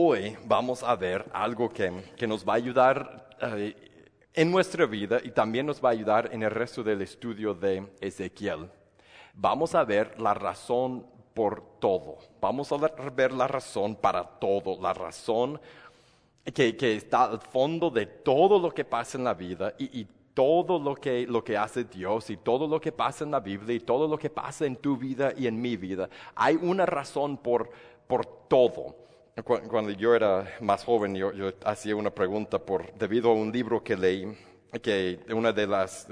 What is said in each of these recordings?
hoy vamos a ver algo que nos va a ayudar en nuestra vida y también nos va a ayudar en el resto del estudio de Ezequiel. Vamos a ver la razón por todo. Vamos a ver la razón para todo, la razón que está al fondo de todo lo que pasa en la vida y todo lo que hace Dios y todo lo que pasa en la Biblia y todo lo que pasa en tu vida y en mi vida. Hay una razón por todo. Cuando yo era más joven, yo hacía una pregunta debido a un libro que leí, que una de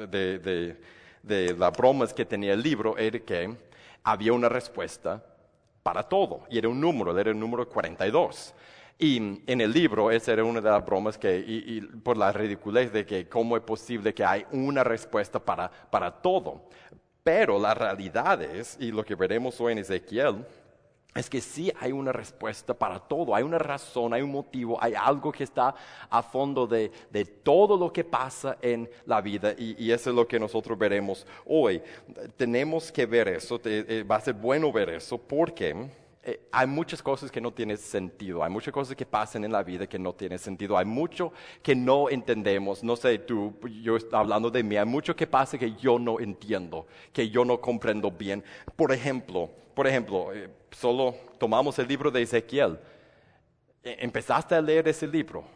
las bromas que tenía el libro era que había una respuesta para todo, y era el número 42. Y en el libro, esa era una de las bromas y por la ridiculez de que cómo es posible que hay una respuesta para todo. Pero la realidad es, y lo que veremos hoy en Ezequiel, es que sí hay una respuesta para todo, hay una razón, hay un motivo, hay algo que está a fondo de todo lo que pasa en la vida y eso es lo que nosotros veremos hoy. Tenemos que ver eso, va a ser bueno ver eso porque hay muchas cosas que no tienen sentido, hay muchas cosas que pasan en la vida que no tienen sentido, hay mucho que no entendemos, no sé tú, yo estoy hablando de mí, hay mucho que pasa que yo no entiendo, que yo no comprendo bien. Por ejemplo, solo tomamos el libro de Ezequiel. ¿Empezaste a leer ese libro?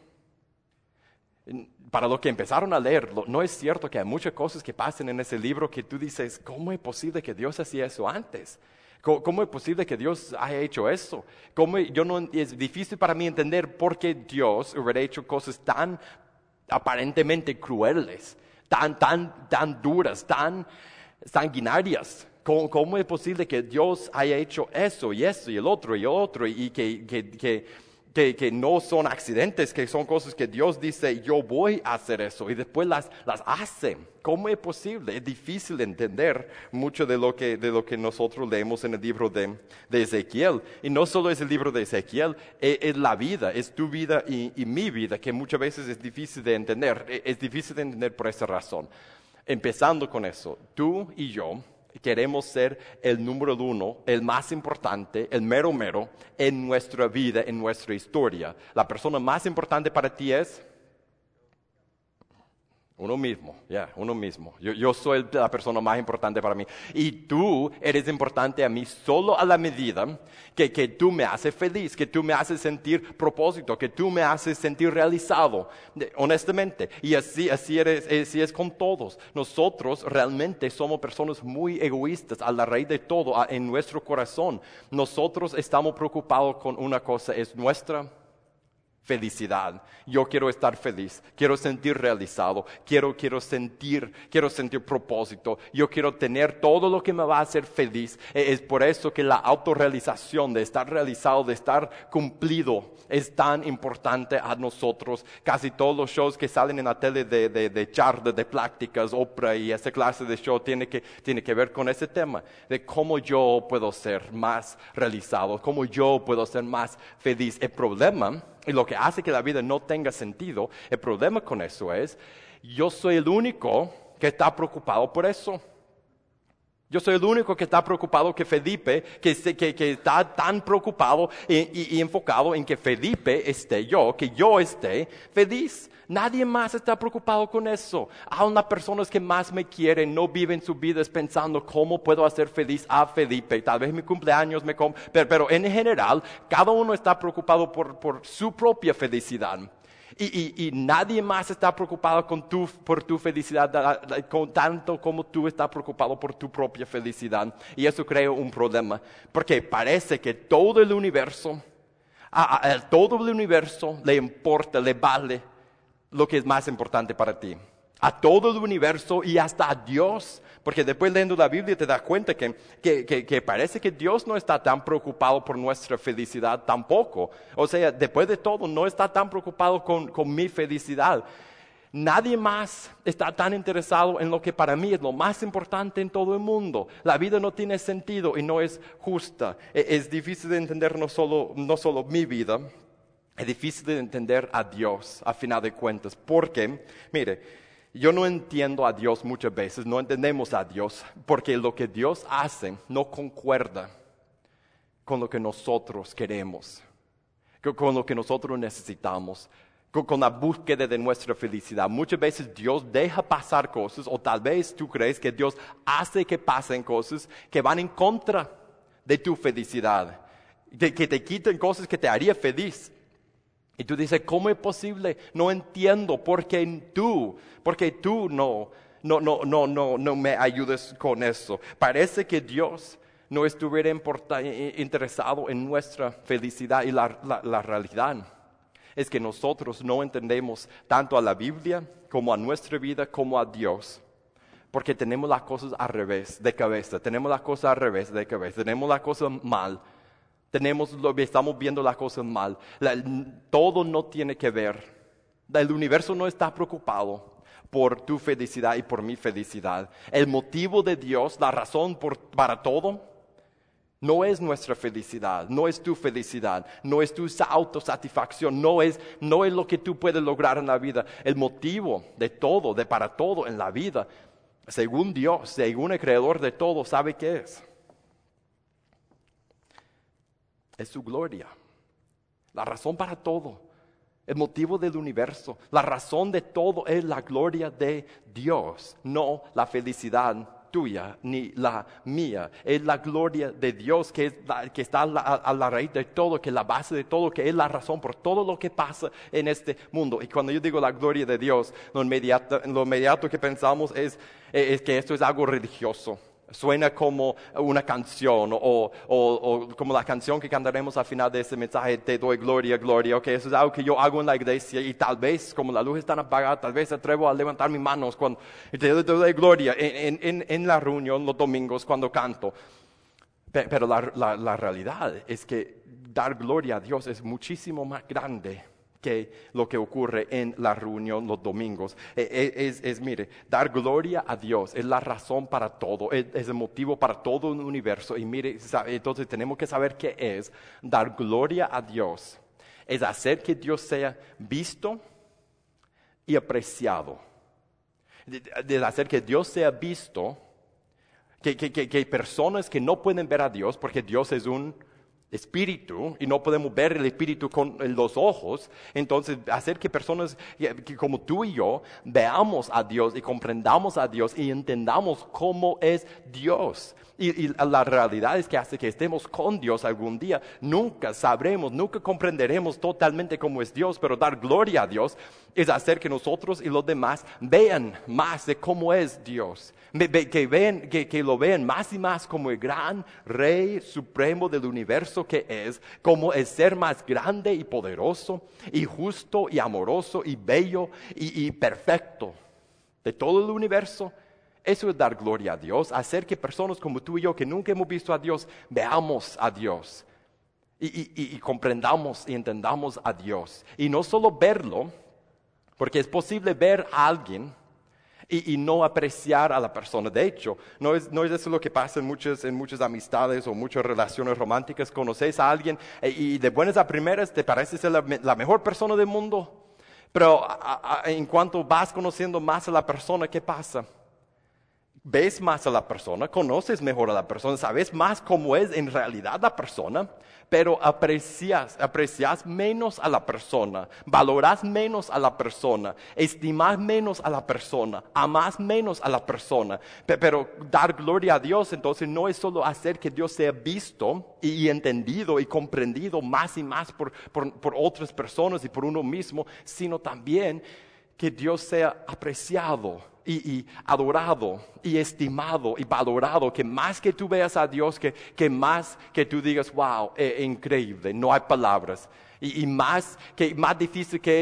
Para los que empezaron a leerlo, no es cierto que hay muchas cosas que pasan en ese libro que tú dices, ¿cómo es posible que Dios hacía eso antes? ¿Cómo es posible que Dios haya hecho eso? Es difícil para mí entender por qué Dios hubiera hecho cosas tan aparentemente crueles, tan duras, tan sanguinarias. ¿Cómo es posible que Dios haya hecho eso y el otro y que no son accidentes, que son cosas que Dios dice, yo voy a hacer eso y después las hace? ¿Cómo es posible? Es difícil entender mucho de lo que nosotros leemos en el libro de Ezequiel. Y no solo es el libro de Ezequiel, es la vida, es tu vida y mi vida, que muchas veces es difícil de entender. Es difícil de entender por esa razón. Empezando con eso, tú y yo queremos ser el número uno, el más importante, el mero en nuestra vida, en nuestra historia. La persona más importante para ti es uno mismo, uno mismo. Yo soy la persona más importante para mí. Y tú eres importante a mí solo a la medida que tú me haces feliz, que tú me haces sentir propósito, que tú me haces sentir realizado, honestamente. Y así es con todos. Nosotros realmente somos personas muy egoístas a la raíz de todo, en nuestro corazón. Nosotros estamos preocupados con una cosa, es nuestra felicidad. Yo quiero estar feliz, quiero sentir realizado, quiero sentir propósito, yo quiero tener todo lo que me va a hacer feliz. Es por eso que la autorrealización de estar realizado, de estar cumplido, es tan importante a nosotros. Casi todos los shows que salen en la tele de charlas, de pláticas, Oprah y esa clase de show tiene que ver con ese tema, de cómo yo puedo ser más realizado, cómo yo puedo ser más feliz. El problema, y lo que hace que la vida no tenga sentido, el problema con eso es, yo soy el único que está preocupado por eso. Yo soy el único que está preocupado que Felipe, que está tan preocupado y enfocado en que Felipe que yo esté feliz. Nadie más está preocupado con eso. Aún las personas que más me quieren no viven sus vidas pensando cómo puedo hacer feliz a Felipe. Tal vez mi cumpleaños pero en general, cada uno está preocupado por su propia felicidad. Y nadie más está preocupado por tu felicidad tanto como tú estás preocupado por tu propia felicidad. Y eso crea un problema, porque parece que todo el universo, a todo el universo le importa, le vale lo que es más importante para ti. A todo el universo y hasta a Dios. Porque después leyendo la Biblia te das cuenta que parece que Dios no está tan preocupado por nuestra felicidad tampoco. O sea, después de todo, no está tan preocupado con mi felicidad. Nadie más está tan interesado en lo que para mí es lo más importante en todo el mundo. La vida no tiene sentido y no es justa. Es difícil de entender no solo mi vida, es difícil de entender a Dios a final de cuentas. Porque, mire, yo no entiendo a Dios muchas veces, no entendemos a Dios, porque lo que Dios hace no concuerda con lo que nosotros queremos. con lo que nosotros necesitamos, con la búsqueda de nuestra felicidad. Muchas veces Dios deja pasar cosas, o tal vez tú crees que Dios hace que pasen cosas que van en contra de tu felicidad, que te quiten cosas que te harían feliz. Y tú dices, ¿cómo es posible? No entiendo por qué tú no me ayudes con eso. Parece que Dios no estuviera interesado en nuestra felicidad, y la realidad es que nosotros no entendemos tanto a la Biblia como a nuestra vida como a Dios, porque tenemos las cosas al revés de cabeza, tenemos las cosas al revés de cabeza, tenemos las cosas mal, estamos viendo las cosas mal. Todo no tiene que ver. El universo no está preocupado por tu felicidad y por mi felicidad. El motivo de Dios, la razón para todo, no es nuestra felicidad, no es tu felicidad, no es tu autosatisfacción, no es lo que tú puedes lograr en la vida. El motivo de todo, para todo en la vida, según Dios, según el Creador de todo, ¿sabe qué es? Es su gloria. La razón para todo, el motivo del universo, la razón de todo es la gloria de Dios, no la felicidad tuya ni la mía. Es la gloria de Dios que está a la raíz de todo, que es la base de todo, que es la razón por todo lo que pasa en este mundo. Y cuando yo digo la gloria de Dios, lo inmediato que pensamos es que esto es algo religioso. Suena como una canción o como la canción que cantaremos al final de este mensaje, te doy gloria, gloria. Okay, eso es algo que yo hago en la iglesia, y tal vez, como la luz está apagada, tal vez atrevo a levantar mis manos cuando te doy gloria en la reunión los domingos cuando canto. Pero la realidad es que dar gloria a Dios es muchísimo más grande que lo que ocurre en la reunión los domingos. Mire, dar gloria a Dios es la razón para todo, es el motivo para todo el universo. Y mire, entonces tenemos que saber qué es dar gloria a Dios. Es hacer que Dios sea visto y apreciado. De hacer que Dios sea visto, que hay personas que no pueden ver a Dios porque Dios es un espíritu y no podemos ver el espíritu con los ojos. Entonces hacer que personas que como tú y yo veamos a Dios y comprendamos a Dios y entendamos cómo es Dios. Y la realidad es que hasta que estemos con Dios algún día, nunca sabremos, nunca comprenderemos totalmente cómo es Dios. Pero dar gloria a Dios es hacer que nosotros y los demás vean más de cómo es Dios. Que lo vean más y más como el gran Rey Supremo del universo que es, como el ser más grande y poderoso y justo y amoroso y bello y perfecto de todo el universo. Eso es dar gloria a Dios, hacer que personas como tú y yo, que nunca hemos visto a Dios, veamos a Dios y comprendamos y entendamos a Dios. Y no solo verlo, porque es posible ver a alguien y no apreciar a la persona. De hecho, no es eso lo que pasa en muchas amistades o muchas relaciones románticas. Conoces a alguien y de buenas a primeras te parece ser la mejor persona del mundo. Pero en cuanto vas conociendo más a la persona, ¿qué pasa? Ves más a la persona, conoces mejor a la persona, sabes más cómo es en realidad la persona, pero aprecias menos a la persona, valoras menos a la persona, estimas menos a la persona, amas menos a la persona. Pero dar gloria a Dios entonces no es solo hacer que Dios sea visto y entendido y comprendido más y más por otras personas y por uno mismo, sino también que Dios sea apreciado y adorado y estimado y valorado, que más que tú veas a Dios, que más que tú digas, wow, increíble, no hay palabras. Y más difícil que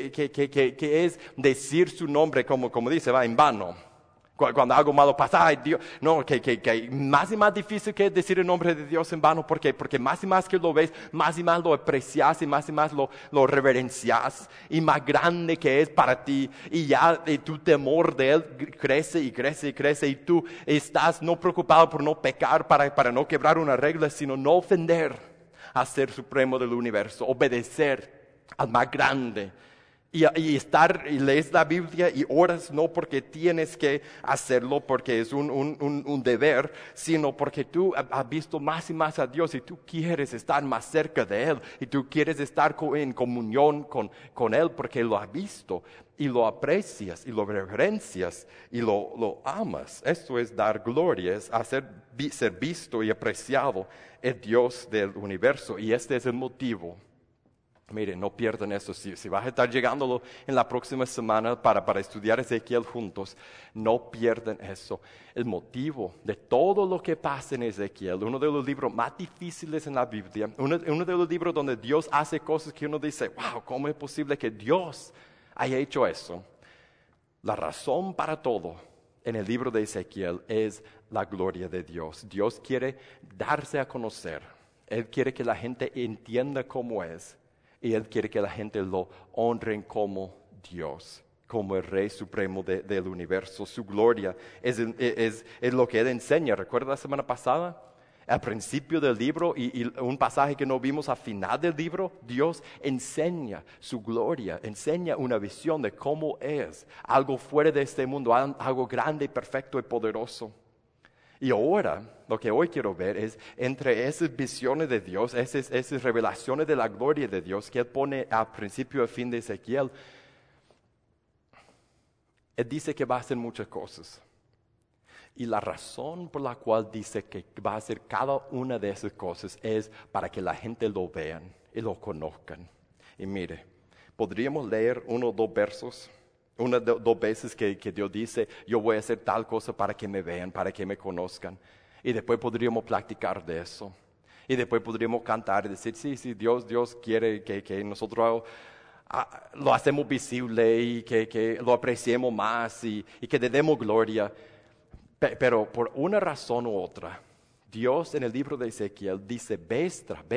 es decir su nombre, como dice, va en vano. Cuando algo malo pasa, ay Dios, no, que más y más difícil que es decir el nombre de Dios en vano. ¿Por qué? Porque más y más que lo ves, más y más lo aprecias y más lo reverencias, y más grande que es para ti, y ya tu temor de Él crece y crece y crece, y tú estás no preocupado por no pecar, para no quebrar una regla, sino no ofender al Ser Supremo del universo, obedecer al más grande y lees la Biblia y oras no porque tienes que hacerlo, porque es un deber, sino porque tú has visto más y más a Dios y tú quieres estar más cerca de Él y tú quieres estar en comunión con Él porque lo has visto y lo aprecias y lo reverencias y lo amas. Esto es dar gloria, es ser visto y apreciado el Dios del universo, y este es el motivo. Miren, no pierdan eso. Si vas a estar llegando en la próxima semana para estudiar Ezequiel juntos, no pierdan eso. El motivo de todo lo que pasa en Ezequiel, uno de los libros más difíciles en la Biblia, uno de los libros donde Dios hace cosas que uno dice, wow, ¿cómo es posible que Dios haya hecho eso? La razón para todo en el libro de Ezequiel es la gloria de Dios. Dios quiere darse a conocer. Él quiere que la gente entienda cómo es. Y Él quiere que la gente lo honren como Dios, como el Rey Supremo del universo. Su gloria es lo que Él enseña. ¿Recuerda la semana pasada? Al principio del libro y un pasaje que no vimos al final del libro, Dios enseña su gloria, enseña una visión de cómo es algo fuera de este mundo, algo grande, perfecto y poderoso. Y ahora, lo que hoy quiero ver es entre esas visiones de Dios, esas revelaciones de la gloria de Dios que Él pone al principio y fin de Ezequiel. Él dice que va a hacer muchas cosas. Y la razón por la cual dice que va a hacer cada una de esas cosas es para que la gente lo vean y lo conozcan. Y mire, podríamos leer 1 o 2 versos. 1 o 2 veces que Dios dice, yo voy a hacer tal cosa para que me vean, para que me conozcan. Y después podríamos platicar de eso. Y después podríamos cantar y decir, sí, Dios quiere que nosotros lo hacemos visible y que lo apreciemos más y que le demos gloria. Pero por una razón u otra, Dios en el libro de Ezequiel dice, vez tras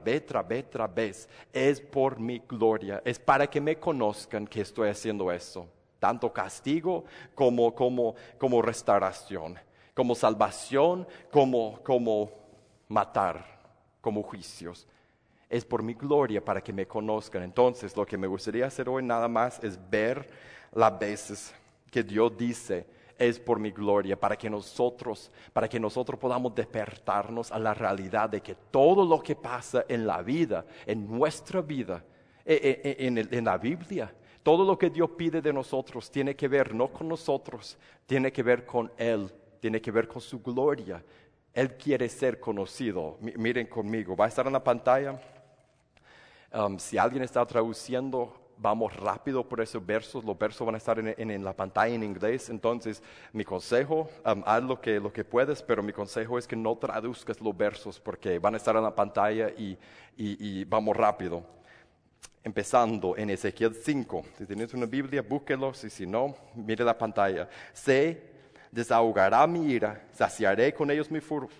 vez, es por mi gloria, es para que me conozcan que estoy haciendo eso. Tanto castigo como restauración, como salvación, como matar, como juicios. Es por mi gloria para que me conozcan. Entonces, lo que me gustaría hacer hoy nada más es ver las veces que Dios dice, es por mi gloria, para que nosotros podamos despertarnos a la realidad de que todo lo que pasa en la vida, en nuestra vida, en la Biblia, todo lo que Dios pide de nosotros tiene que ver no con nosotros, tiene que ver con Él, tiene que ver con su gloria. Él quiere ser conocido. Miren conmigo, va a estar en la pantalla. Si alguien está traduciendo, vamos rápido por esos versos. Los versos van a estar en la pantalla en inglés. Entonces, mi consejo, haz lo que puedes, pero mi consejo es que no traduzcas los versos porque van a estar en la pantalla y vamos rápido. Empezando en Ezequiel 5. Si tienes una Biblia, búsquelo. Si no, mire la pantalla. Se desahogará mi ira, saciaré con ellos mi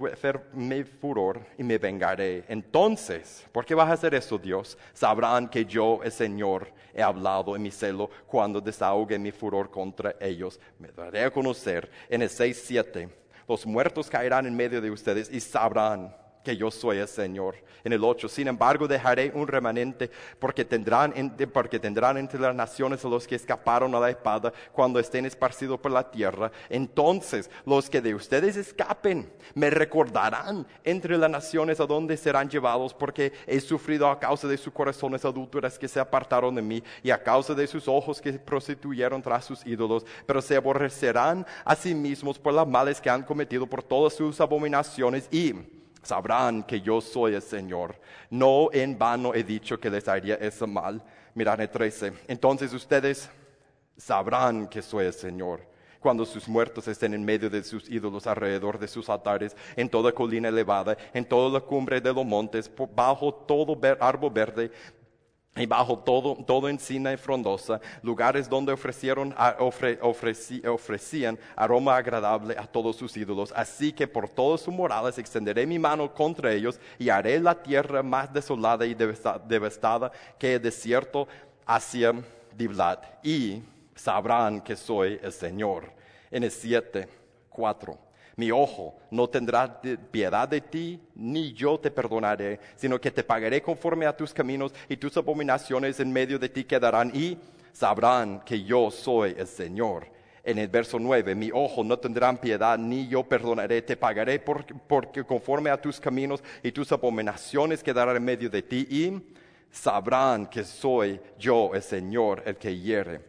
furor y me vengaré. Entonces, ¿por qué vas a hacer eso, Dios? Sabrán que yo, el Señor, he hablado en mi celo cuando desahogue mi furor contra ellos. Me daré a conocer en el 6:7. Los muertos caerán en medio de ustedes y sabrán que yo soy el Señor. En el 8, sin embargo, dejaré un remanente porque tendrán entre las naciones a los que escaparon a la espada cuando estén esparcidos por la tierra. Entonces, los que de ustedes escapen me recordarán entre las naciones a donde serán llevados, porque he sufrido a causa de sus corazones adúlteras que se apartaron de mí y a causa de sus ojos que prostituyeron tras sus ídolos. Pero se aborrecerán a sí mismos por las males que han cometido, por todas sus abominaciones, y sabrán que yo soy el Señor. No en vano he dicho que les haría ese mal. Mirad el 13. Entonces ustedes sabrán que soy el Señor cuando sus muertos estén en medio de sus ídolos, alrededor de sus altares, en toda colina elevada, en toda la cumbre de los montes, bajo todo árbol verde, y bajo todo encina y frondosa, lugares donde ofrecían aroma agradable a todos sus ídolos. Así que por todas sus morales extenderé mi mano contra ellos y haré la tierra más desolada y devastada que el desierto hacia Diblat. Y sabrán que soy el Señor. En el 7:4. Mi ojo no tendrá piedad de ti, ni yo te perdonaré, sino que te pagaré conforme a tus caminos, y tus abominaciones en medio de ti quedarán. Y sabrán que yo soy el Señor. En el verso 9, mi ojo no tendrán piedad, ni yo perdonaré, te pagaré porque conforme a tus caminos y tus abominaciones quedarán en medio de ti, y sabrán que soy yo el Señor, el que hiere.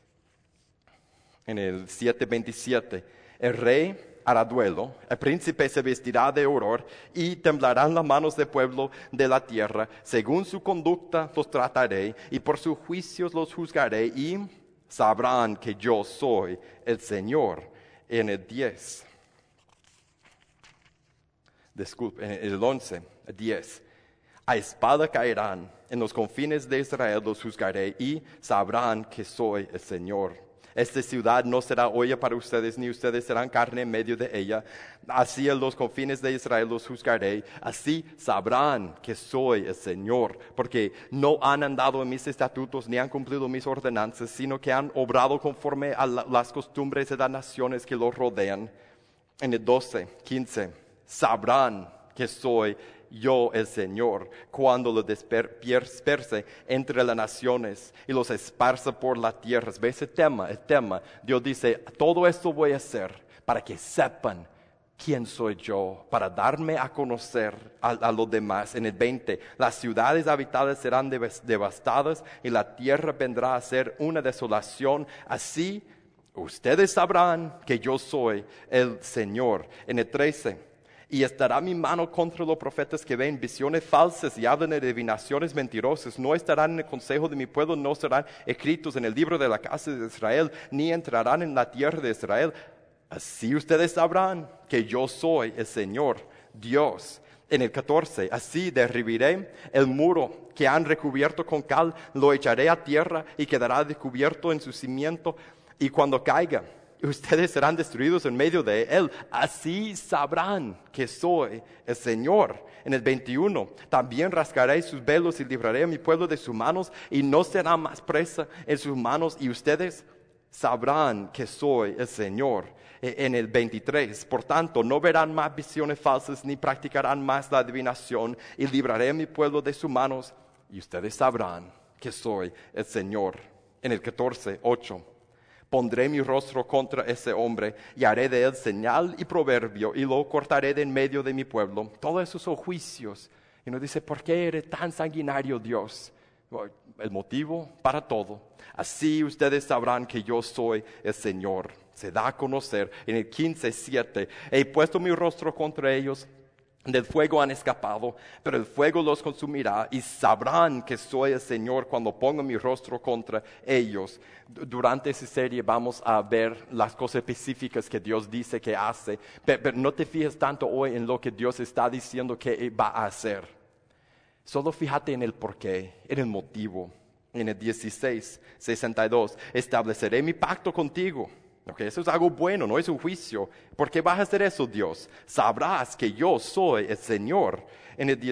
En el 7:27, el rey hará duelo, el príncipe se vestirá de horror y temblarán las manos del pueblo de la tierra. Según su conducta los trataré y por sus juicios los juzgaré, y sabrán que yo soy el Señor. En el 10, en el 11, 10. A espada caerán, en los confines de Israel los juzgaré, y sabrán que soy el Señor. Esta ciudad no será olla para ustedes, ni ustedes serán carne en medio de ella. Así en los confines de Israel los juzgaré. Así sabrán que soy el Señor, porque no han andado en mis estatutos, ni han cumplido mis ordenanzas, sino que han obrado conforme a las costumbres de las naciones que los rodean. En el 12, 15, sabrán que soy yo el Señor, cuando los disperse entre las naciones y los esparza por la tierra. ¿Ves el tema? Dios dice, todo esto voy a hacer para que sepan quién soy yo, para darme a conocer a los demás. En el 20, las ciudades habitadas serán devastadas y la tierra vendrá a ser una desolación. Así ustedes sabrán que yo soy el Señor. En el 13, y estará mi mano contra los profetas que ven visiones falsas y hablan de adivinaciones mentirosas. No estarán en el consejo de mi pueblo, no serán escritos en el libro de la casa de Israel, ni entrarán en la tierra de Israel. Así ustedes sabrán que yo soy el Señor, Dios. En el 14, así derribaré el muro que han recubierto con cal, lo echaré a tierra y quedará descubierto en su cimiento, y cuando caiga, ustedes serán destruidos en medio de él. Así sabrán que soy el Señor. En el 21, también rasgaré sus velos y libraré a mi pueblo de sus manos, y no será más presa en sus manos, y ustedes sabrán que soy el Señor. En el 23, por tanto, no verán más visiones falsas, ni practicarán más la adivinación, y libraré a mi pueblo de sus manos, y ustedes sabrán que soy el Señor. En el 14, 8. Pondré mi rostro contra ese hombre y haré de él señal y proverbio, y lo cortaré de en medio de mi pueblo. Todos esos son juicios. Y nos dice, ¿por qué eres tan sanguinario, Dios? El motivo para todo. Así ustedes sabrán que yo soy el Señor. Se da a conocer en el 15:7. He puesto mi rostro contra ellos. Del fuego han escapado, pero el fuego los consumirá, y sabrán que soy el Señor cuando ponga mi rostro contra ellos. Durante esa serie vamos a ver las cosas específicas que Dios dice que hace, pero no te fijes tanto hoy en lo que Dios está diciendo que va a hacer. Solo fíjate en el porqué, en el motivo. En el 16:62, estableceré mi pacto contigo. Okay, eso es algo bueno, no es un juicio. ¿Por qué vas a hacer eso, Dios? Sabrás que yo soy el Señor. En el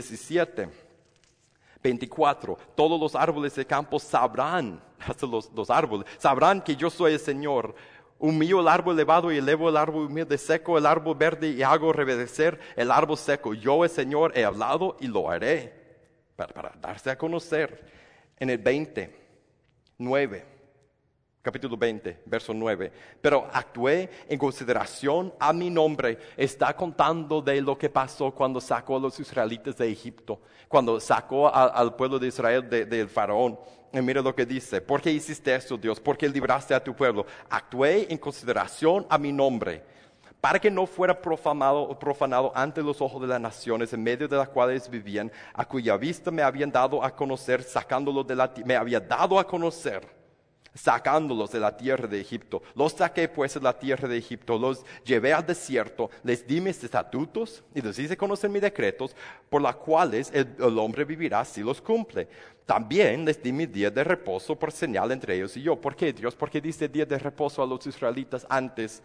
17:24, todos los árboles del campo sabrán, hasta los árboles, sabrán que yo soy el Señor. Humillo el árbol elevado y elevo el árbol humilde, seco el árbol verde y hago reverdecer el árbol seco. Yo, el Señor, he hablado y lo haré. Para darse a conocer. En el 20:9. Capítulo 20, verso 9. Pero actué en consideración a mi nombre. Está contando de lo que pasó cuando sacó a los israelitas de Egipto. Cuando sacó al pueblo de Israel del faraón. Y mira lo que dice. ¿Por qué hiciste eso, Dios? ¿Por qué libraste a tu pueblo? Actué en consideración a mi nombre, para que no fuera profanado ante los ojos de las naciones en medio de las cuales vivían, a cuya vista me habían dado a conocer, me había dado a conocer, sacándolos de la tierra de Egipto. Los saqué pues de la tierra de Egipto, los llevé al desierto, les di mis estatutos y les hice conocer mis decretos, por los cuales el hombre vivirá si los cumple. También les di mi día de reposo por señal entre ellos y yo. ¿Por qué, Dios? ¿Por qué diste día de reposo a los israelitas antes?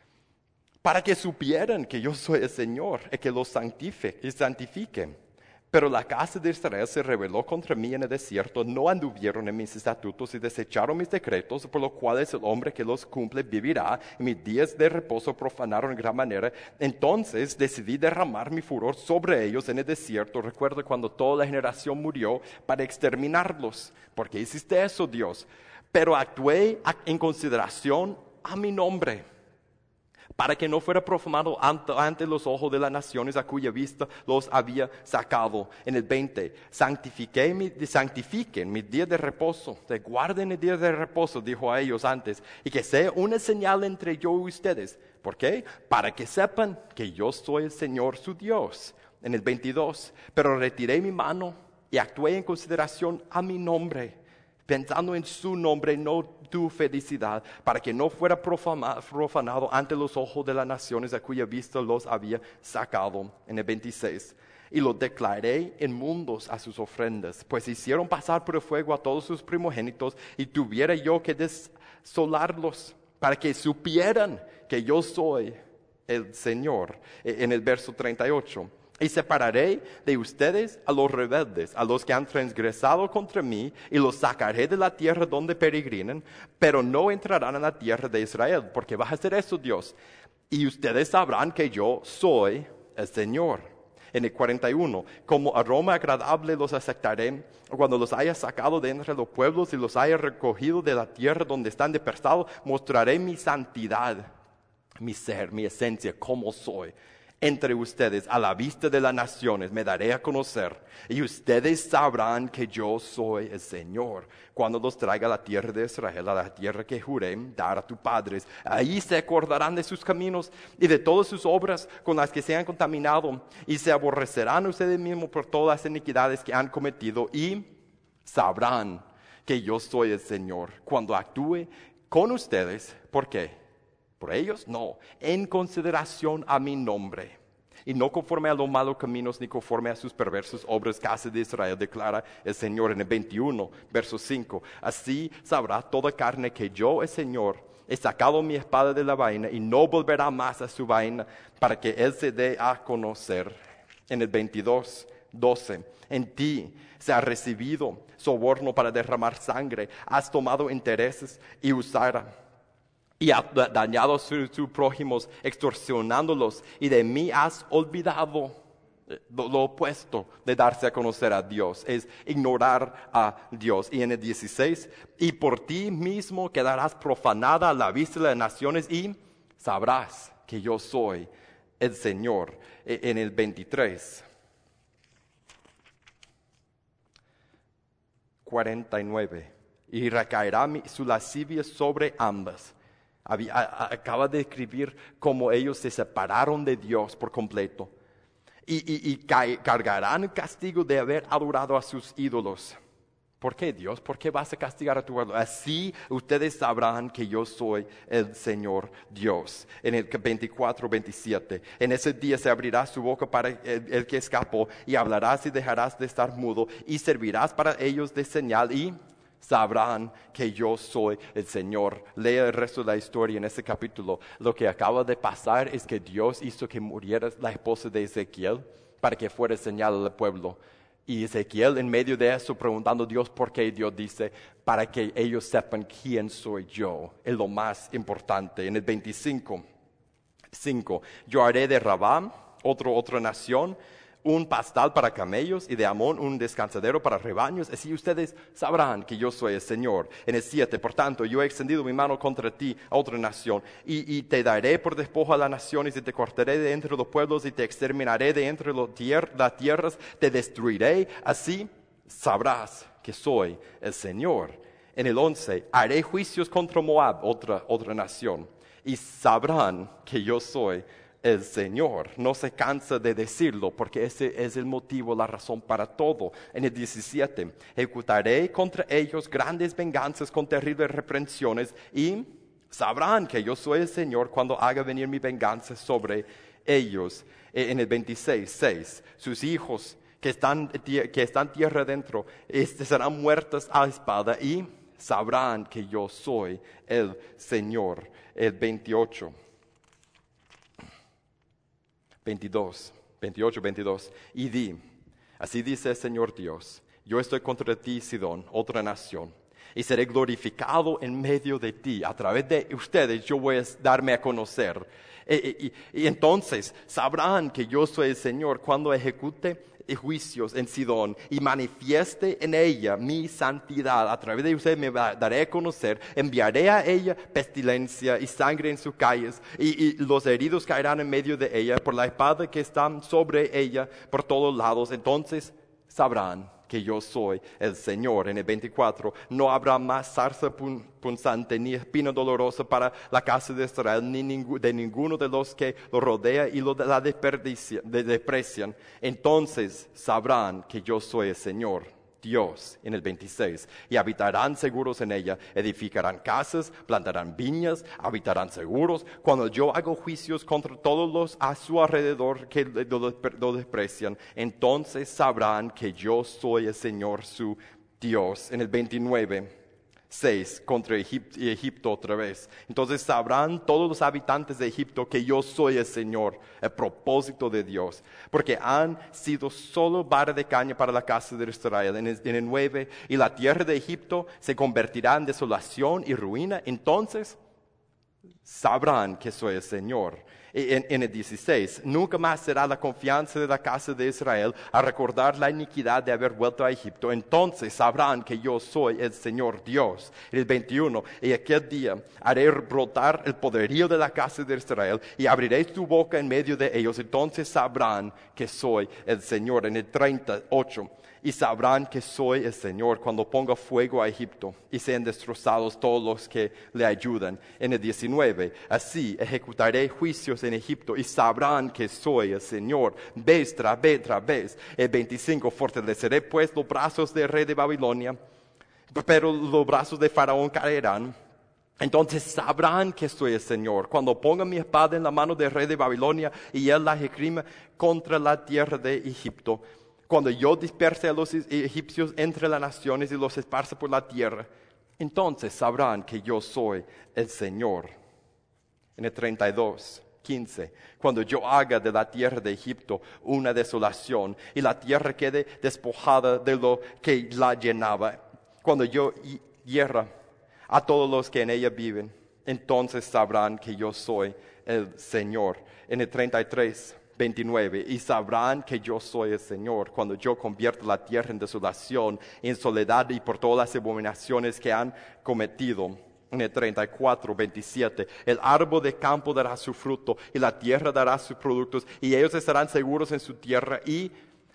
Para que supieran que yo soy el Señor, el que los santifique. Pero la casa de Israel se rebeló contra mí en el desierto, no anduvieron en mis estatutos y desecharon mis decretos, por lo cual el hombre que los cumple vivirá, y mis días de reposo profanaron en gran manera. Entonces decidí derramar mi furor sobre ellos en el desierto. Recuerdo cuando toda la generación murió para exterminarlos. ¿Por qué hiciste eso, Dios? Pero actué en consideración a mi nombre, para que no fuera profanado ante los ojos de las naciones a cuya vista los había sacado. En el 20, santifiquen mis días de reposo, guarden el día de reposo, dijo a ellos antes, y que sea una señal entre yo y ustedes. ¿Por qué? Para que sepan que yo soy el Señor su Dios. En el 22, pero retiré mi mano y actué en consideración a mi nombre, pensando en su nombre, no tu felicidad, para que no fuera profanado ante los ojos de las naciones a cuya vista los había sacado. En el 26, y los declaré inmundos a sus ofrendas, pues hicieron pasar por el fuego a todos sus primogénitos, y tuviera yo que desolarlos, para que supieran que yo soy el Señor. En el verso 38, y separaré de ustedes a los rebeldes, a los que han transgresado contra mí, y los sacaré de la tierra donde peregrinan, pero no entrarán en la tierra de Israel, porque vas a hacer eso, Dios. Y ustedes sabrán que yo soy el Señor. En el 41, como aroma agradable los aceptaré, cuando los haya sacado de entre los pueblos y los haya recogido de la tierra donde están dispersados, mostraré mi santidad, mi ser, mi esencia, cómo soy entre ustedes, a la vista de las naciones, me daré a conocer, y ustedes sabrán que yo soy el Señor, cuando los traiga a la tierra de Israel, a la tierra que juré dar a tus padres. Ahí se acordarán de sus caminos y de todas sus obras con las que se han contaminado, y se aborrecerán ustedes mismos por todas las iniquidades que han cometido, y sabrán que yo soy el Señor, cuando actúe con ustedes. ¿Por qué? ¿Por ellos? No, en consideración a mi nombre, y no conforme a los malos caminos, ni conforme a sus perversas obras, casa de Israel, declara el Señor. En el 21, verso 5, así sabrá toda carne que yo, el Señor, he sacado mi espada de la vaina, y no volverá más a su vaina, para que él se dé a conocer. En el 22, 12, en ti se ha recibido soborno para derramar sangre, has tomado intereses y usura, y has dañado a sus prójimos, extorsionándolos, y de mí has olvidado. Lo opuesto de darse a conocer a Dios es ignorar a Dios. Y en el 16, y por ti mismo quedarás profanada a la vista de las naciones, y sabrás que yo soy el Señor. En el 23, 49, y recaerá su lascivia sobre ambas. Acaba de escribir cómo ellos se separaron de Dios por completo, y cargarán el castigo de haber adorado a sus ídolos. ¿Por qué, Dios? ¿Por qué vas a castigar a tu pueblo? Así ustedes sabrán que yo soy el Señor Dios. En el 24, 27, en ese día se abrirá su boca para el que escapó, y hablarás y dejarás de estar mudo, y servirás para ellos de señal, y sabrán que yo soy el Señor. Lea el resto de la historia en este capítulo. Lo que acaba de pasar es que Dios hizo que muriera la esposa de Ezequiel para que fuera señal al pueblo. Y Ezequiel, en medio de eso, preguntando a Dios por qué, Dios dice, para que ellos sepan quién soy yo. Es lo más importante. En el 25, 5, yo haré de Rabá, otra nación, un pastal para camellos, y de Amón un descansadero para rebaños. Así ustedes sabrán que yo soy el Señor. En el 7, por tanto, yo he extendido mi mano contra ti, a otra nación, y te daré por despojo a las naciones, y te cortaré de entre los pueblos, y te exterminaré de entre las tierras, te destruiré. Así sabrás que soy el Señor. En el 11, haré juicios contra Moab, otra nación, y sabrán que yo soy el Señor. No se cansa de decirlo, porque ese es el motivo, la razón para todo. En el 17, ejecutaré contra ellos grandes venganzas con terribles reprensiones, y sabrán que yo soy el Señor cuando haga venir mi venganza sobre ellos. En el 26, 6, sus hijos que están tierra adentro serán muertos a espada, y sabrán que yo soy el Señor. El 28, 22, y di, Así dice el Señor Dios, yo estoy contra ti, Sidón, otra nación, y seré glorificado en medio de ti. A través de ustedes yo voy a darme a conocer. Y entonces sabrán que yo soy el Señor cuando ejecute juicios en Sidón y manifieste en ella mi santidad. A través de ustedes me daré a conocer, enviaré a ella pestilencia y sangre en sus calles, y los heridos caerán en medio de ella por la espada que está sobre ella por todos lados. Entonces sabrán que yo soy el Señor. En el 24, no habrá más zarza punzante ni espina dolorosa para la casa de Israel, ni de ninguno de los que lo rodea y la desprecian. Entonces sabrán que yo soy el Señor Dios. En el 26, y habitarán seguros en ella, edificarán casas, plantarán viñas, habitarán seguros, cuando yo hago juicios contra todos los a su alrededor que lo desprecian. Entonces sabrán que yo soy el Señor su Dios. En el 29, 6, contra Egipto otra vez. Entonces sabrán todos los habitantes de Egipto que yo soy el Señor, el propósito de Dios, porque han sido solo vara de caña para la casa de Israel. En el 9, y la tierra de Egipto se convertirá en desolación y ruina. Entonces sabrán que soy el Señor. En el 16, nunca más será la confianza de la casa de Israel a recordar la iniquidad de haber vuelto a Egipto. Entonces sabrán que yo soy el Señor Dios. En el 21, y aquel día haré brotar el poderío de la casa de Israel y abriré tu boca en medio de ellos. Entonces sabrán que soy el Señor. En el 38, y sabrán que soy el Señor cuando ponga fuego a Egipto y sean destrozados todos los que le ayudan. En el 19, así ejecutaré juicios en Egipto y sabrán que soy el Señor, vez tras vez. El 25, fortaleceré pues los brazos del rey de Babilonia, pero los brazos de Faraón caerán. Entonces sabrán que soy el Señor cuando ponga mi espada en la mano del rey de Babilonia y él la ejecute contra la tierra de Egipto. Cuando yo disperse a los egipcios entre las naciones y los esparce por la tierra, entonces sabrán que yo soy el Señor. En el 32, 15, cuando yo haga de la tierra de Egipto una desolación y la tierra quede despojada de lo que la llenaba, cuando yo hierra a todos los que en ella viven, entonces sabrán que yo soy el Señor. En el 33, 29, y sabrán que yo soy el Señor cuando yo convierta la tierra en desolación, en soledad y por todas las abominaciones que han cometido. En el 34, 27, el árbol de campo dará su fruto y la tierra dará sus productos y ellos estarán seguros en su tierra y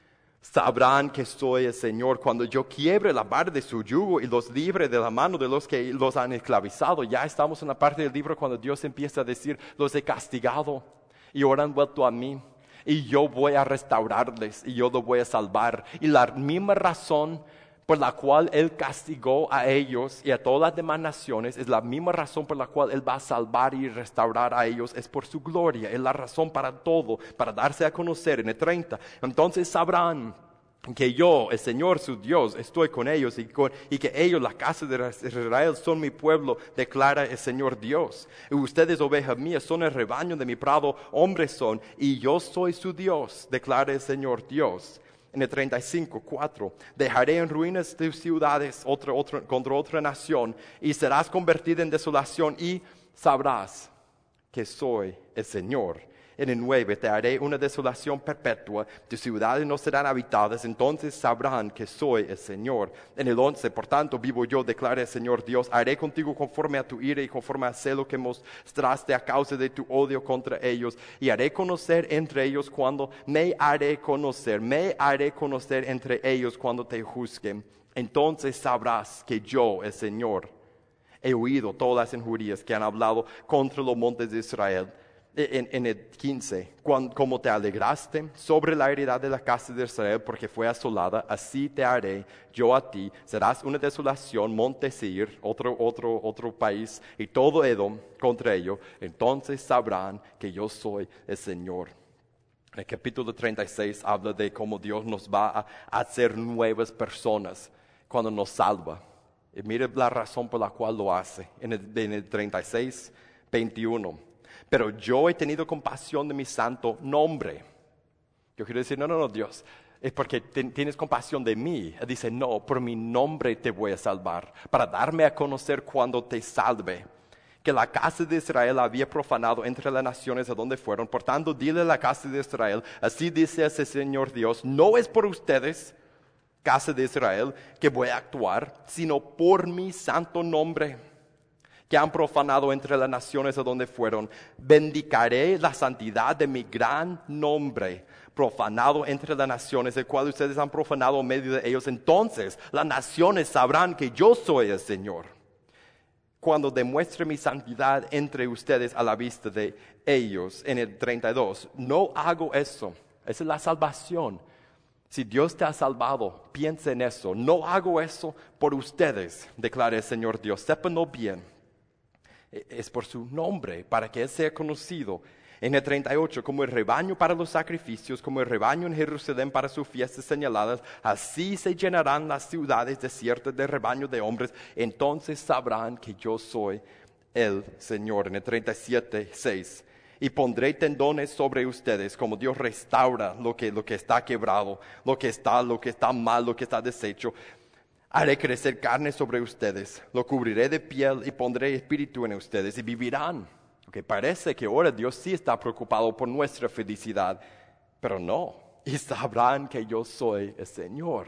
sabrán que soy el Señor cuando yo quiebre la vara de su yugo y los libre de la mano de los que los han esclavizado. Ya estamos en la parte del libro cuando Dios empieza a decir, los he castigado y ahora han vuelto a mí y yo voy a restaurarles y yo los voy a salvar. Y la misma razón por la cual Él castigó a ellos y a todas las demás naciones es la misma razón por la cual Él va a salvar y restaurar a ellos. Es por su gloria, es la razón para todo, para darse a conocer. En el 30, entonces sabrán que yo, el Señor su Dios, estoy con ellos y que ellos, la casa de Israel, son mi pueblo, declara el Señor Dios. Y ustedes, ovejas mías, son el rebaño de mi prado, hombres son, y yo soy su Dios, declara el Señor Dios. En el 35, 4, dejaré en ruinas tus ciudades contra otra nación, y serás convertida en desolación, y sabrás que soy el Señor. En el 9, te haré una desolación perpetua, tus ciudades no serán habitadas, entonces sabrán que soy el Señor. En el 11, por tanto vivo yo, declara el Señor Dios, haré contigo conforme a tu ira y conforme al celo que mostraste a causa de tu odio contra ellos, y haré conocer entre ellos cuando me haré conocer entre ellos cuando te juzguen. Entonces sabrás que yo, el Señor, he oído todas las injurias que han hablado contra los montes de Israel. En el 15, como te alegraste sobre la heredad de la casa de Israel porque fue asolada, así te haré yo a ti. Serás una desolación, monte Seir, otro país, y todo Edom contra ello. Entonces sabrán que yo soy el Señor. El capítulo 36 habla de cómo Dios nos va a hacer nuevas personas cuando nos salva. Y mire la razón por la cual lo hace. En el 36, 21. Pero yo he tenido compasión de mi santo nombre. Yo quiero decir, no, Dios, es porque tienes compasión de mí. Él dice, no, por mi nombre te voy a salvar, para darme a conocer cuando te salve. Que la casa de Israel había profanado entre las naciones a donde fueron. Por tanto, dile a la casa de Israel, así dice ese Señor Dios, no es por ustedes, casa de Israel, que voy a actuar, sino por mi santo nombre, que han profanado entre las naciones a donde fueron. Bendicaré la santidad de mi gran nombre, profanado entre las naciones, el cual ustedes han profanado en medio de ellos. Entonces las naciones sabrán que yo soy el Señor, cuando demuestre mi santidad entre ustedes a la vista de ellos. En el 32, no hago eso. Esa es la salvación. Si Dios te ha salvado, piensa en eso. No hago eso por ustedes, declara el Señor Dios. Sépanlo bien. Es por su nombre, para que Él sea conocido. En el 38, como el rebaño para los sacrificios, como el rebaño en Jerusalén para sus fiestas señaladas, así se llenarán las ciudades desiertas de rebaño de hombres. Entonces sabrán que yo soy el Señor. En el 37, 6. Y pondré tendones sobre ustedes, como Dios restaura lo que está quebrado, lo que está mal, lo que está deshecho. Haré crecer carne sobre ustedes, lo cubriré de piel y pondré espíritu en ustedes y vivirán. Okay, parece que ahora Dios sí está preocupado por nuestra felicidad, pero no. Y sabrán que yo soy el Señor.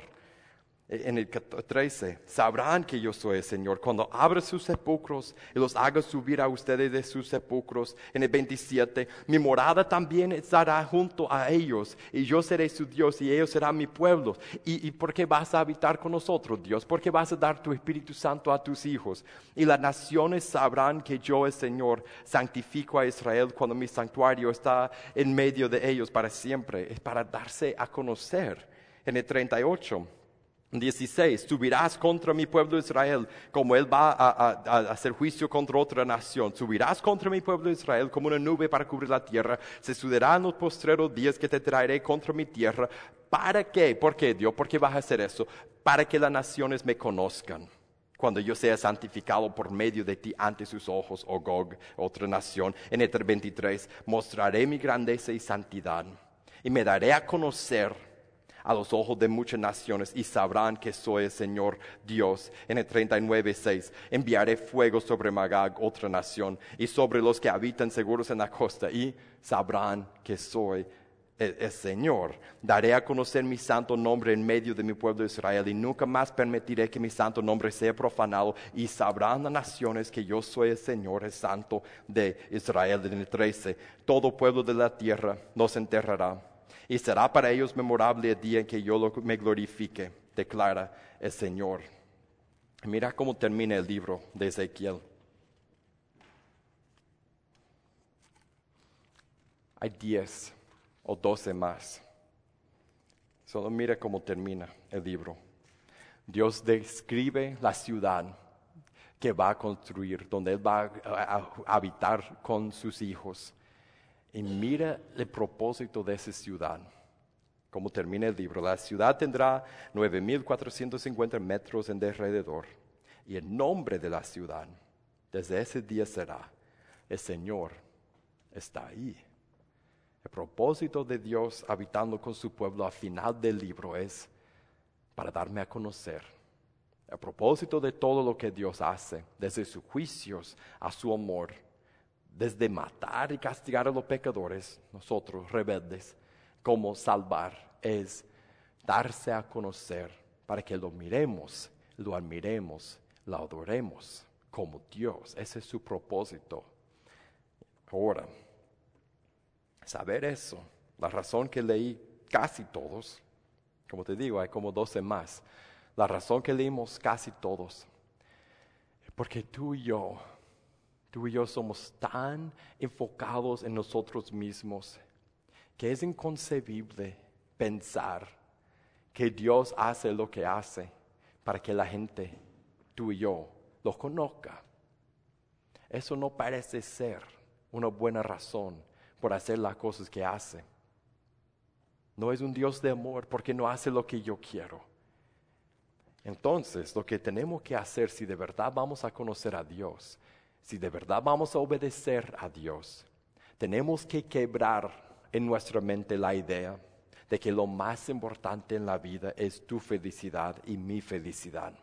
En el 13, sabrán que yo soy el Señor cuando abra sus sepulcros y los haga subir a ustedes de sus sepulcros. En el 27, mi morada también estará junto a ellos y yo seré su Dios y ellos serán mi pueblo. ¿Y por qué vas a habitar con nosotros, Dios? ¿Por qué vas a dar tu Espíritu Santo a tus hijos? Y las naciones sabrán que yo, el Señor, santifico a Israel cuando mi santuario está en medio de ellos para siempre. Es para darse a conocer. En el 38, 16, subirás contra mi pueblo Israel, como él va a hacer juicio contra otra nación. Subirás contra mi pueblo Israel como una nube para cubrir la tierra. Se sudarán los postreros días que te traeré contra mi tierra. ¿Para qué? ¿Por qué, Dios? ¿Por qué vas a hacer eso? Para que las naciones me conozcan. Cuando yo sea santificado por medio de ti ante sus ojos, oh Gog, otra nación. En el 23, mostraré mi grandeza y santidad. Y me daré a conocer a los ojos de muchas naciones y sabrán que soy el Señor Dios. En el 39, 6, enviaré fuego sobre Magog, otra nación, y sobre los que habitan seguros en la costa, y sabrán que soy el Señor. Daré a conocer mi santo nombre en medio de mi pueblo Israel, y nunca más permitiré que mi santo nombre sea profanado, y sabrán las naciones que yo soy el Señor, el santo de Israel. En el 13, todo pueblo de la tierra los enterrará, y será para ellos memorable el día en que yo me glorifique, declara el Señor. Mira cómo termina el libro de Ezequiel. Hay 10 o 12 más. Solo mira cómo termina el libro. Dios describe la ciudad que va a construir, donde Él va a habitar con sus hijos. Y mira el propósito de esa ciudad. Como termina el libro, la ciudad tendrá 9,450 metros en alrededor. Y el nombre de la ciudad, desde ese día será, el Señor está ahí. El propósito de Dios habitando con su pueblo al final del libro es para darme a conocer. El propósito de todo lo que Dios hace, desde sus juicios a su amor, desde matar y castigar a los pecadores, nosotros rebeldes, como salvar, es darse a conocer para que lo miremos, lo admiremos, lo adoremos como Dios. Ese es su propósito. Ahora, saber eso, la razón que leí casi todos, como te digo, hay como 12 más, la razón que leímos casi todos, es porque tú y yo somos tan enfocados en nosotros mismos que es inconcebible pensar que Dios hace lo que hace para que la gente, tú y yo, lo conozca. Eso no parece ser una buena razón por hacer las cosas que hace. No es un Dios de amor porque no hace lo que yo quiero. Entonces, lo que tenemos que hacer, si de verdad vamos a conocer a Dios, si de verdad vamos a obedecer a Dios, tenemos que quebrar en nuestra mente la idea de que lo más importante en la vida es tu felicidad y mi felicidad.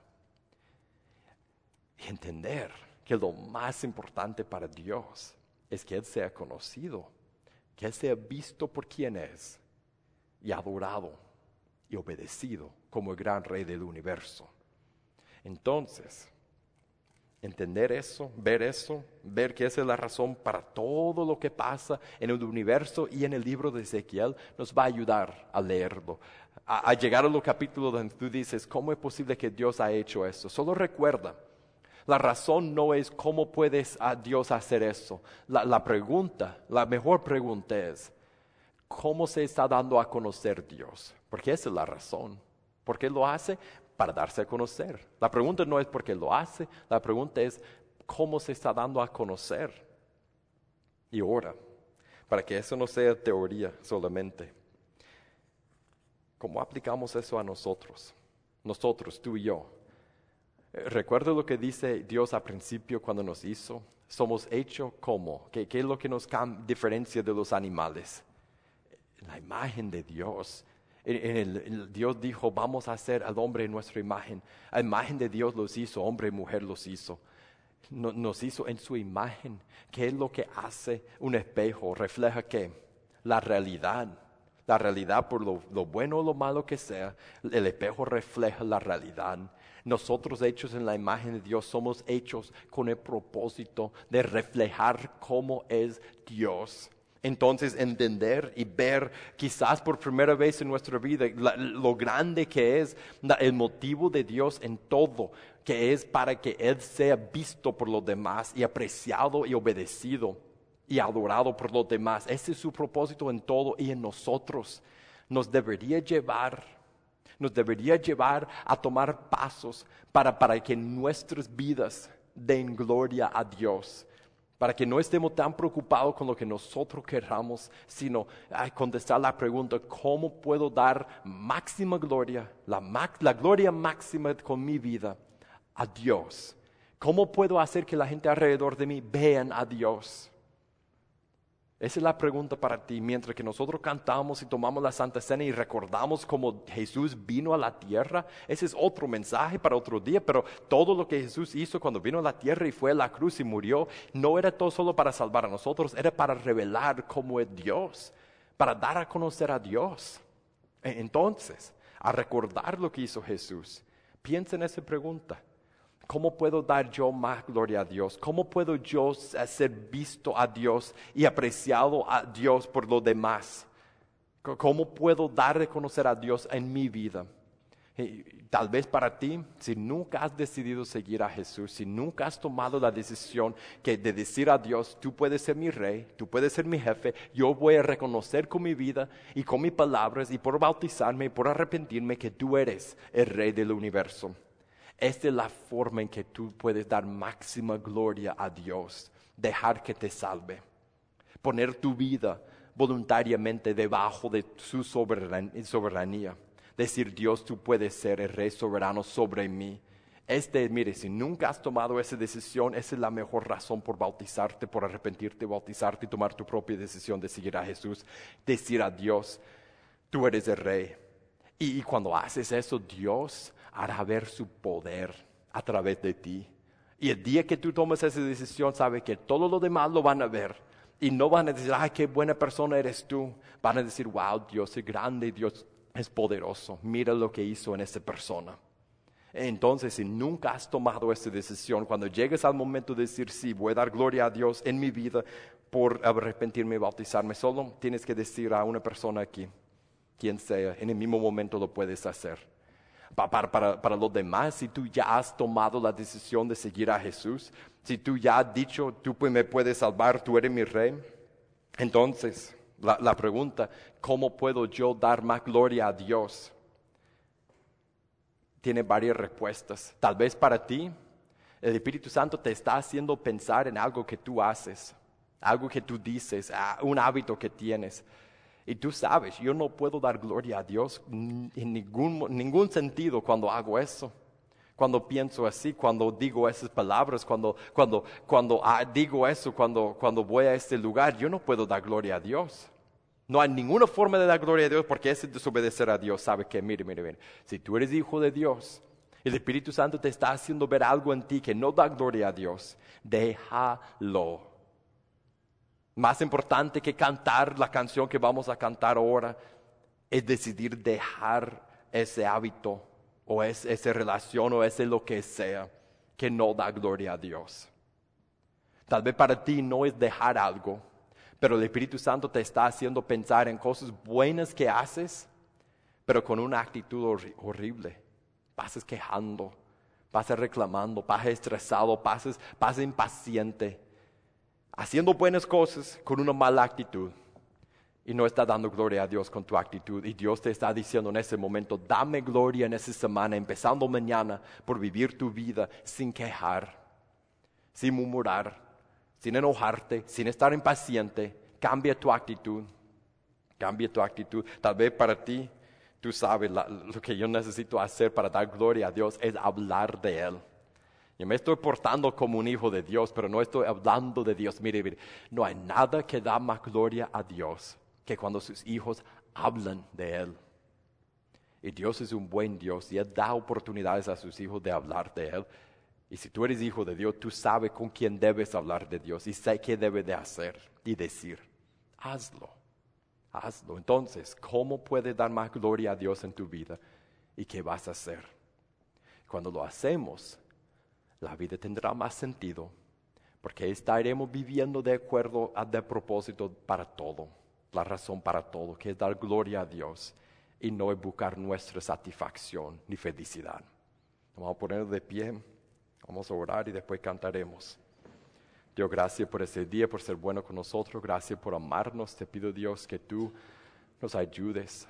Y entender que lo más importante para Dios es que Él sea conocido, que Él sea visto por quien es y adorado y obedecido como el gran Rey del universo. Entonces, entender eso, ver que esa es la razón para todo lo que pasa en el universo y en el libro de Ezequiel, nos va a ayudar a leerlo. A llegar a los capítulos donde tú dices, ¿cómo es posible que Dios ha hecho esto? Solo recuerda, la razón no es cómo puedes a Dios hacer eso. La mejor pregunta es, ¿cómo se está dando a conocer Dios? Porque esa es la razón. ¿Por qué lo hace? Para darse a conocer. La pregunta no es por qué lo hace, la pregunta es cómo se está dando a conocer. Y ora, para que eso no sea teoría solamente. ¿Cómo aplicamos eso a nosotros? Nosotros, tú y yo. ¿Recuerda lo que dice Dios al principio cuando nos hizo? Somos hechos como. ¿Qué es lo que nos diferencia de los animales? La imagen de Dios. Dios dijo, vamos a hacer al hombre en nuestra imagen. La imagen de Dios los hizo, hombre y mujer los hizo. Nos hizo en su imagen. ¿Qué es lo que hace un espejo? ¿Refleja qué? La realidad. La realidad por lo bueno o lo malo que sea. El espejo refleja la realidad. Nosotros hechos en la imagen de Dios somos hechos con el propósito de reflejar cómo es Dios. Entonces entender y ver quizás por primera vez en nuestra vida lo grande que es el motivo de Dios en todo, que es para que Él sea visto por los demás y apreciado y obedecido y adorado por los demás. Ese es su propósito en todo y en nosotros. Nos debería llevar a tomar pasos para que nuestras vidas den gloria a Dios. Para que no estemos tan preocupados con lo que nosotros queramos, sino contestar la pregunta, ¿cómo puedo dar máxima gloria, la gloria máxima con mi vida a Dios? ¿Cómo puedo hacer que la gente alrededor de mí vean a Dios? Esa es la pregunta para ti. Mientras que nosotros cantamos y tomamos la Santa Cena y recordamos cómo Jesús vino a la tierra, ese es otro mensaje para otro día, pero todo lo que Jesús hizo cuando vino a la tierra y fue a la cruz y murió, no era todo solo para salvar a nosotros, era para revelar cómo es Dios, para dar a conocer a Dios. Entonces, a recordar lo que hizo Jesús, piensa en esa pregunta. ¿Cómo puedo dar yo más gloria a Dios? ¿Cómo puedo yo ser visto a Dios y apreciado a Dios por los demás? ¿Cómo puedo dar de conocer a Dios en mi vida? Tal vez para ti, si nunca has decidido seguir a Jesús, si nunca has tomado la decisión de decir a Dios, tú puedes ser mi rey, tú puedes ser mi jefe, yo voy a reconocer con mi vida y con mis palabras y por bautizarme y por arrepentirme que tú eres el rey del universo. Esta es la forma en que tú puedes dar máxima gloria a Dios, dejar que te salve, poner tu vida voluntariamente debajo de su soberanía, decir Dios, tú puedes ser el rey soberano sobre mí. Mire, si nunca has tomado esa decisión, esa es la mejor razón por bautizarte, por arrepentirte, bautizarte y tomar tu propia decisión de seguir a Jesús, decir a Dios, tú eres el rey. Y cuando haces eso, Dios hará ver su poder a través de ti. Y el día que tú tomes esa decisión, sabes que todos los demás lo van a ver. Y no van a decir, ay, qué buena persona eres tú. Van a decir, wow, Dios es grande, Dios es poderoso. Mira lo que hizo en esa persona. Entonces, si nunca has tomado esa decisión, cuando llegues al momento de decir, sí, voy a dar gloria a Dios en mi vida por arrepentirme y bautizarme, solo tienes que decir a una persona aquí, quien sea, en el mismo momento lo puedes hacer. Para los demás, si tú ya has tomado la decisión de seguir a Jesús, si tú ya has dicho, tú me puedes salvar, tú eres mi rey, entonces la pregunta, ¿cómo puedo yo dar más gloria a Dios? Tiene varias respuestas. Tal vez para ti, el Espíritu Santo te está haciendo pensar en algo que tú haces, algo que tú dices, un hábito que tienes. Y tú sabes, yo no puedo dar gloria a Dios en ningún sentido cuando hago eso. Cuando pienso así, cuando digo esas palabras, cuando digo eso, cuando voy a este lugar, yo no puedo dar gloria a Dios. No hay ninguna forma de dar gloria a Dios porque es desobedecer a Dios. ¿Sabe qué? Mire. Si tú eres hijo de Dios, el Espíritu Santo te está haciendo ver algo en ti que no da gloria a Dios, déjalo. Más importante que cantar la canción que vamos a cantar ahora es decidir dejar ese hábito o esa relación o ese lo que sea que no da gloria a Dios. Tal vez para ti no es dejar algo, pero el Espíritu Santo te está haciendo pensar en cosas buenas que haces, pero con una actitud horrible. Pasas quejando, pasas reclamando, pasas estresado, pasas impaciente, haciendo buenas cosas con una mala actitud. Y no está dando gloria a Dios con tu actitud. Y Dios te está diciendo en ese momento, dame gloria en esa semana, empezando mañana, por vivir tu vida sin quejar, sin murmurar, sin enojarte, sin estar impaciente. Cambia tu actitud. Cambia tu actitud. Tal vez para ti, tú sabes, lo que yo necesito hacer para dar gloria a Dios es hablar de Él. Yo me estoy portando como un hijo de Dios, pero no estoy hablando de Dios. Mire, no hay nada que da más gloria a Dios que cuando sus hijos hablan de Él. Y Dios es un buen Dios y Él da oportunidades a sus hijos de hablar de Él. Y si tú eres hijo de Dios, tú sabes con quién debes hablar de Dios y sabes qué debes de hacer y decir. Hazlo. Entonces, ¿cómo puedes dar más gloria a Dios en tu vida? ¿Y qué vas a hacer? Cuando lo hacemos, la vida tendrá más sentido, porque estaremos viviendo de acuerdo a de propósito para todo, la razón para todo, que es dar gloria a Dios y no es buscar nuestra satisfacción ni felicidad. Vamos a ponernos de pie, vamos a orar y después cantaremos. Dios, gracias por ese día, por ser bueno con nosotros, gracias por amarnos. Te pido, Dios, que tú nos ayudes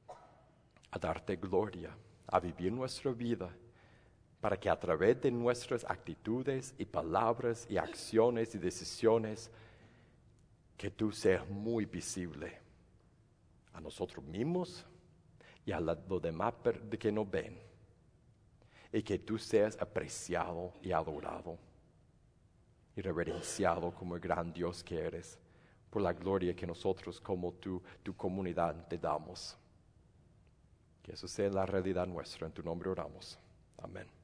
a darte gloria, a vivir nuestra vida, para que a través de nuestras actitudes y palabras y acciones y decisiones, que tú seas muy visible a nosotros mismos y a los demás que nos ven, y que tú seas apreciado y adorado y reverenciado como el gran Dios que eres, por la gloria que nosotros como tu comunidad te damos. Que eso sea la realidad nuestra. En tu nombre oramos. Amén.